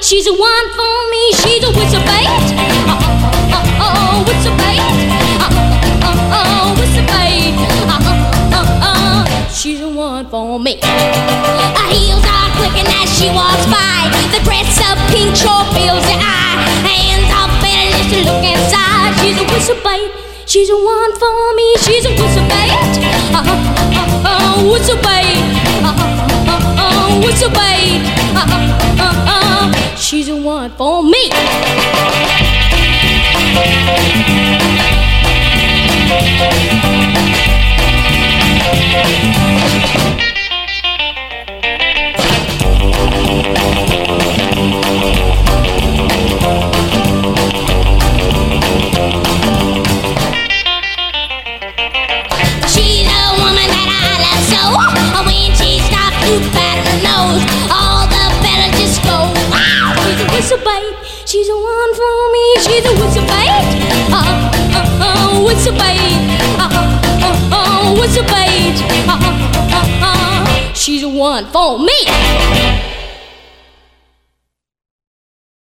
she's the one for me. She's a whistle bait. Whistle bait. Whistle bait. She's the one for me. Her heels are clicking as she walks by. The dress of pink sure fills the eye. Hands are better just to look inside. She's a whistle bait. She's the one for me. She's a whistle bait. Whistle bait. Whistle bait. She's the one for me. She's a woman that I love so. When she stops to pat her nose, all the better just go. Wow, she's a whistle bait. She's the one for me. She's a whistle bait. Whistle bait. Whistle bait. She's the one for me.